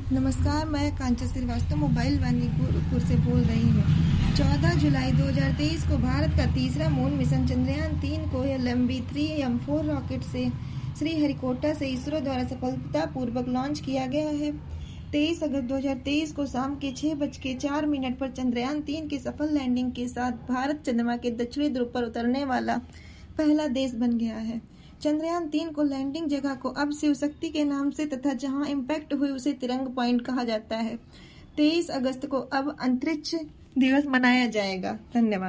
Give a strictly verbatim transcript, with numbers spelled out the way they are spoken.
नमस्कार, मैं कांचन श्रीवास्तव मोबाइल वानी गोरखपुर से बोल रही हूँ। चौदह जुलाई दो हज़ार तेईस को भारत का तीसरा मून मिशन चंद्रयान तीन को L M B three M four rocket से श्रीहरिकोटा से इसरो द्वारा सफलतापूर्वक लॉन्च किया गया है। तेईस अगस्त दो हज़ार तेईस को शाम के छह बज के चार मिनट पर चंद्रयान तीन की सफल लैंडिंग के साथ भारत चंद्रमा के दक्षिणी ध्रुव पर उतरने वाला पहला देश बन गया है। चंद्रयान तीन को लैंडिंग जगह को अब शिव शक्ति के नाम से तथा जहां इम्पैक्ट हुई उसे तिरंग पॉइंट कहा जाता है। तेईस अगस्त को अब अंतरिक्ष दिवस मनाया जाएगा। धन्यवाद।